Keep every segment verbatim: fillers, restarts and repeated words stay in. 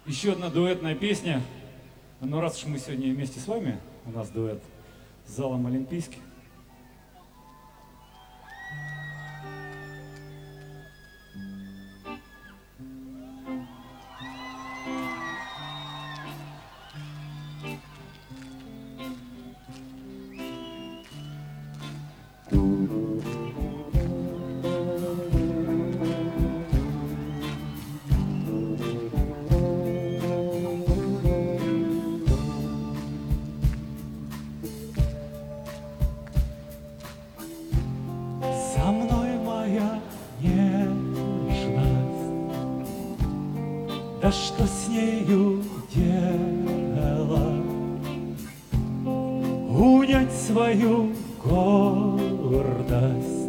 Еще одна дуэтная песня. Но раз уж мы сегодня вместе с вами, у нас дуэт с залом Олимпийский. Со мной моя нежность, да что с нею делать? Унять свою гордость,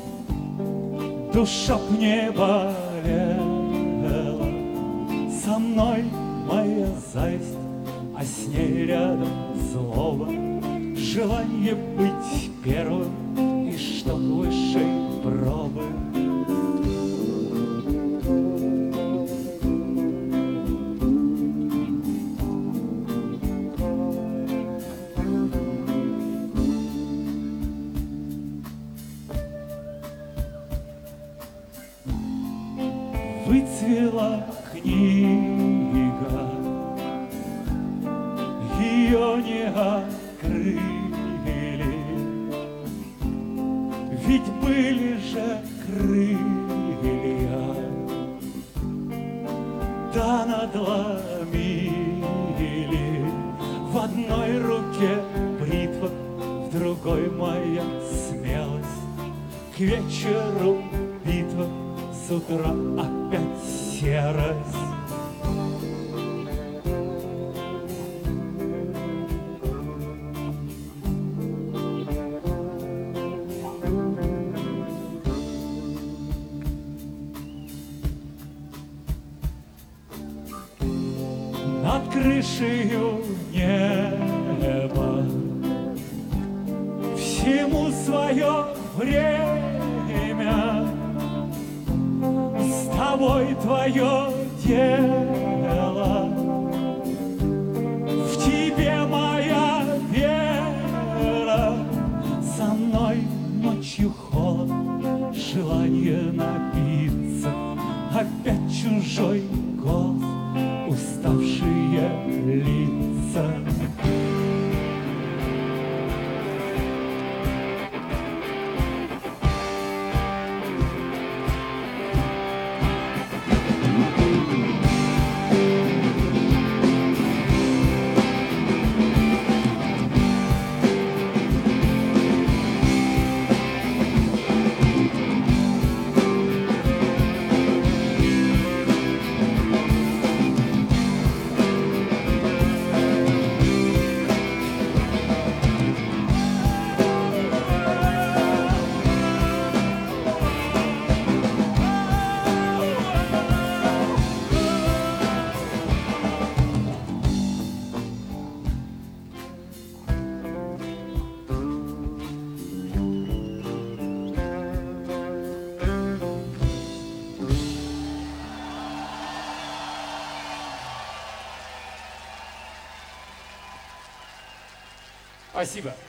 душа б не болела. Со мной моя зависть, а с ней рядом злоба, желание быть первым и что высшей пробы. Выцвела книга, ее не открыли, ведь были же крылья, да надломили. В одной руке бритва, в другой моя смелость. К вечеру битва, с утра опять серость. Над крышею неба всему свое время. С тобой твое дело, в тебе моя вера. Со мной ночью холод, желание напиться, опять чужой голос, уставшие лица. Спасибо.